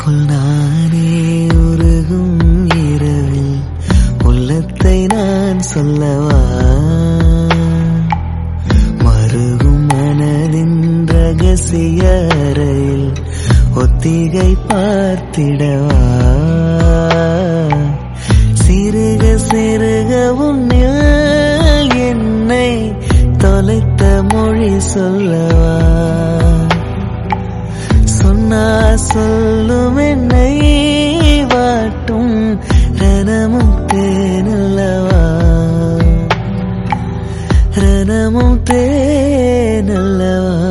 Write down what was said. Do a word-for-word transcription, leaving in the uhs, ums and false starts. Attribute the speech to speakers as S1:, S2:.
S1: போல் நானே உருகும் இரவில் உள்ளத்தை நான் சொல்லவா? மருகும் மனதின் ரகசிய அறையில் ஒத்திகை பார்த்திடவா? சிறுக சிறுக உன்னில் என்னை தொலைத்த மொழி சொல்லவா? சொன்னா சொல்லும் என்னை வாட்டும் ரணமும் தேனல்லவா? ரணமும் தேனல்லவா?